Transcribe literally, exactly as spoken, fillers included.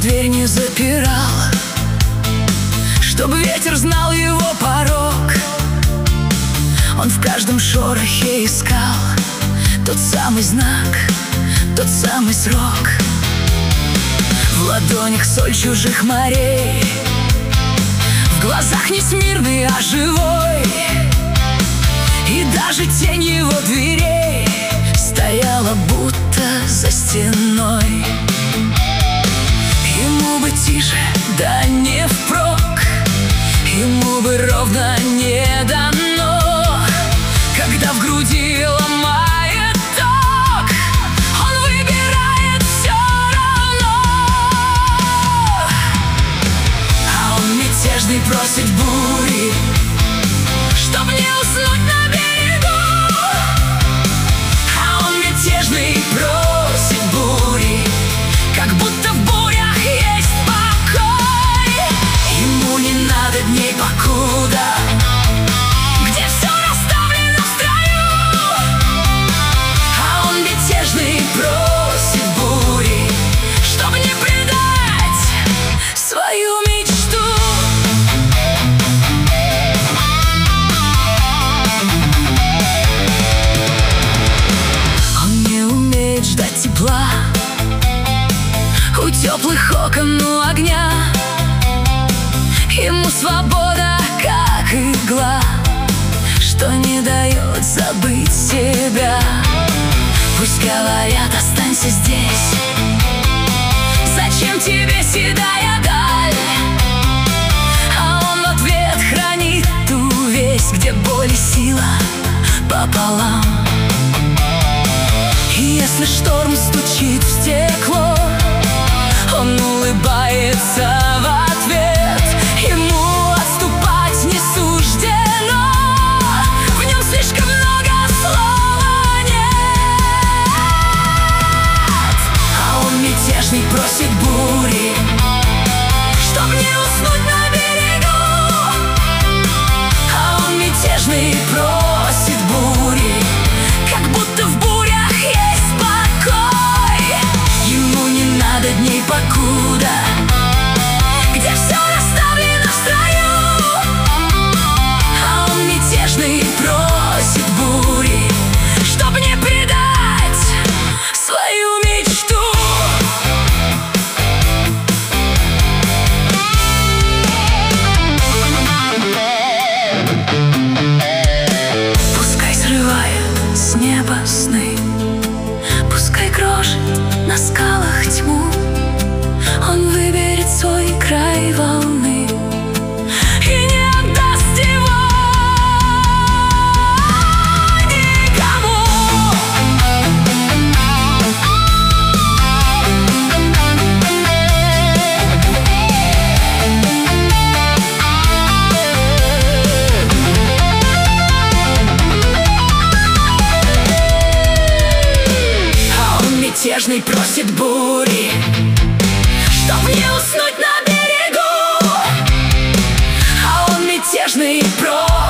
дверь не запирал, чтоб ветер знал его порог. Он в каждом шорохе искал тот самый знак, тот самый срок. В ладонях соль чужих морей, в глазах не смирный, а живой. И даже тень его дверей стояла будто за стеной. Ему бы тише, да не впрок, ему бы ровно не дано. Когда в груди ломает ток, он выбирает все равно. А он мятежный просит бури, чтоб не уснуть на берегу. А он мятежный просит бури, как будто в бурях есть покой. Ему не надо дней покуда, где все расставлено в строю. А он мятежный просит бури, чтоб не предать свою мечту. Он не умеет ждать тепла у теплых окон, у огня. Ему свобода, как игла, что не дает забыть себя. Пусть говорят, останься здесь, зачем тебе седая даль? А он в ответ хранит ту весть, где боль и сила пополам. И если шторм стучит в стекло, он улыбается в ответ. Ему отступать не суждено, в нем слишком много слова нет. А он мятежный просит бури, чтоб не уснуть на берегу. А он мятежный просит бури, как будто в бурях есть покой. Ему не надо дней покуда, где все расставлено в строю. А он мятежный просит бури, чтоб не предать свою мечту. Пускай срывает с неба сны, пускай крошит на скалах тьму. Он выберет свой край волны и не отдаст его никому. А он мятежный просит бури, чтоб не уснуть на берегу. А он мятежный просит